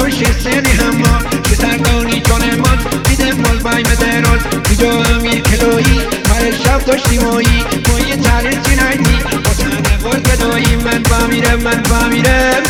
روش سری هما که سردانی چون ما دیده مال بای مدرال دیجا امیر کلویی هر شب داشتی مایی مایی تریز جنایدی با تنه قول بدایی من بامیرم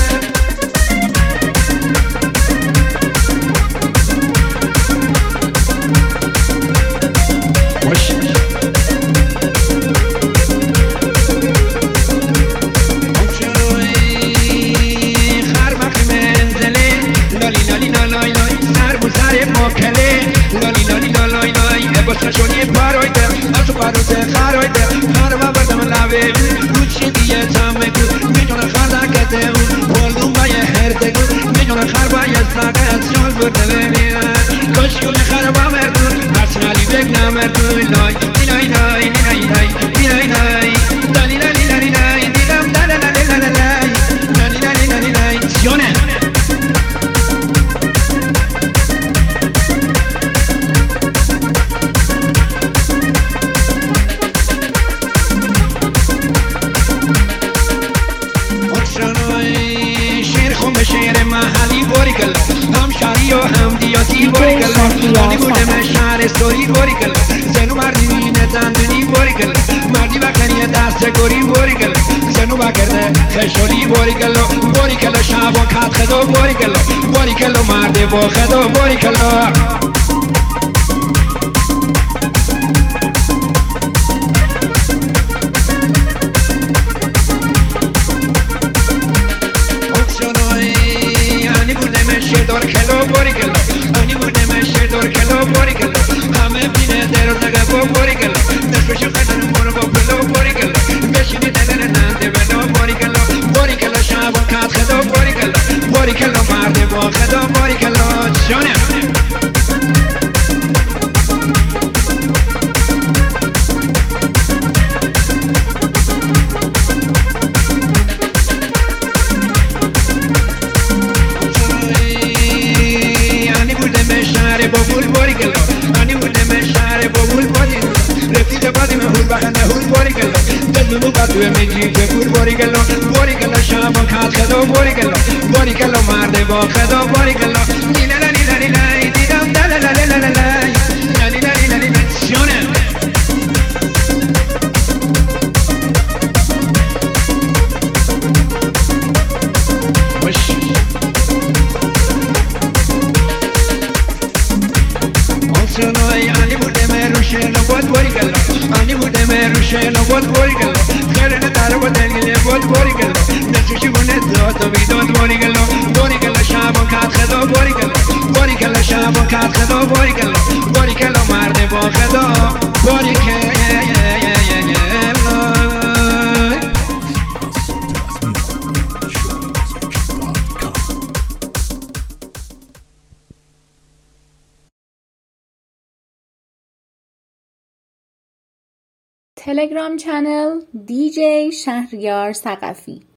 شونی پارویده آسو پاروده خارویده خارما بردم لاوه روچی دیگه تامه کن میتونه خردکته ولدون بای هرده کن میتونه خربای ساقه از شال برده بینیه کشکون خربا مردون ارسنالی بگ نمردون لای لای لای لای لای لای لای دالی لای لای لای دیدم لای لای لای لای لای لای لای جونه شهر محلی بوری کلا هم شهری و هم دیاتی بوری کلا آنی بوده من شهر سوری بوری کلا زنو مردی مینه زندونی بوری کلا مردی بکنی دست گوری بوری کلا زنو بکرده خشوری بوری کلا شب و کت خدا بوری کلا مرد با خدا بوری کلا دور کلو بوری کلا آنی بوده مشه دور کلو بوری کلا همه بینه درو نگه بوری کلا نشوشو خدن مونو با پلو بوری کلا بشینی دلن ننده بلو بوری کلا شب و کت خدا بوری کلا مرد با خدا بوری کلا جانه بابول بوری کلا آنی بوده من شهر بابول بوری رفیق بادی من هول بخنده هول بوری کلا دل مو قطوه میجی بول بوری کلا شب و کت خدا بوری کلا مرد با خدا بوری کلا لیلا دیدم لالا شونه آنی بوده من روشه نبود بوری کلا آنی بوده من روشه نبود بوری کلا خیرن تر و دلگیله بود بوری کلا نسوشی بونه داد و بیداد بوری کلا شب و کت خدا بوری کلا شب و کت خدا بوری کلا مرد با خدا بوری کلا تلگرام چنل DJ شهریار ثقفی